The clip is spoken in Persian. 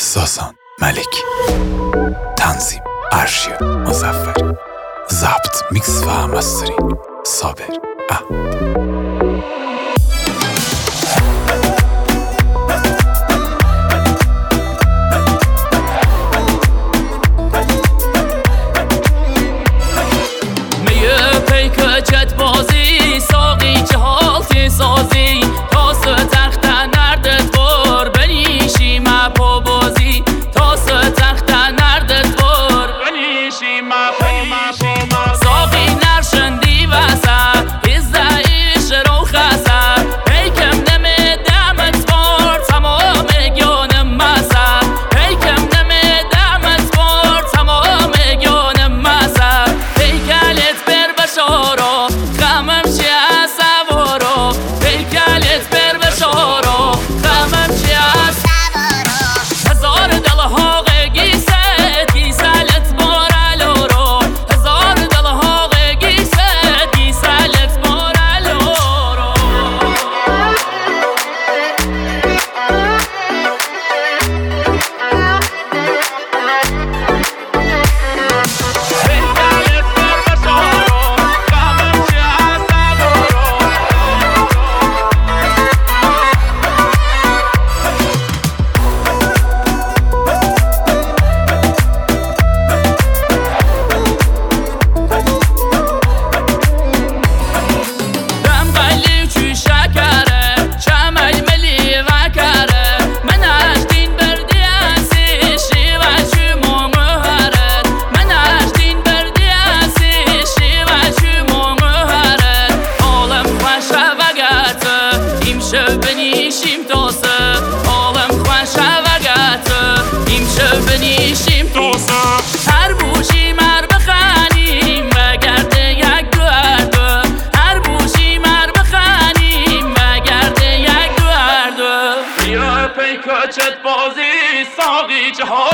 ساسان ملکی، تنظیم ارشیا مظفر، ضبط میکس و مسترینگ صابر احمد. پیکچت بازی ساقی چه حالتی سازی تاس تخت نردت بار بنیشی مپا بازی تاس تخت نردت بار بنیشی مپا ساقی نرشندی وسر هزدهیش رو خسر پیکم نمی دمت بار تمام گیانم مسر پیکم نمی دمت بار تمام گیانم مسر پیکلت بشارا غمم چی از سوارا پیکلت بشارا غمم چی از سوارا هزار دلها گیست گیسلت بار الورا هزار دلها گیست گیسلت بار الورا بنیشیم تاسه عالم خوش وقت ایمشه بنیشیم تاسه هر بوشی مر بخنیم و گرده یک گرده هر بوشی مر بخنیم و گرده یک گرده بیا پیکچت بازی ساقی چه